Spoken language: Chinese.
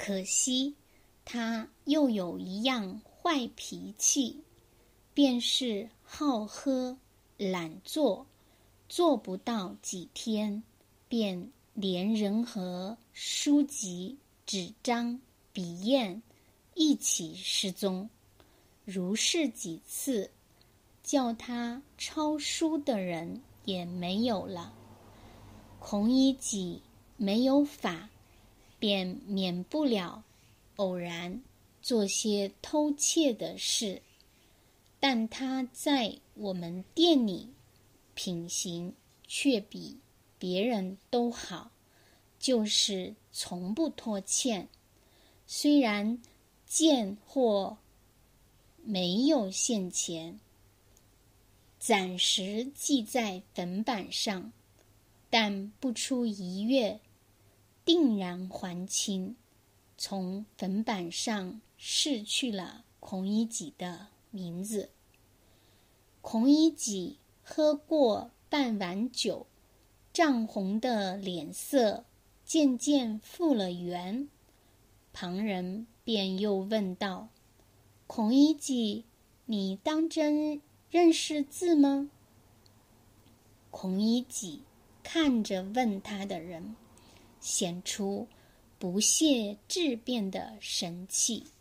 可惜他又有一样坏脾气，便是好喝懒做，做不到几天，便连人和书籍、纸张、笔砚一起失踪。如是几次，叫他抄书的人也没有了。孔乙己没有法，便免不了偶然做些偷窃的事，但他在我们店里品行却比别人都好，就是从不拖欠。虽然见或没有现钱，暂时记在坟板上，但不出1月，定然还清。从坟板上逝去了孔乙己的名字。孔乙己喝过半碗酒，涨红的脸色渐渐复了原。旁人便又问道：孔乙己，你当真认识字吗？孔乙己看着问他的人，显出不屑质辩的神气。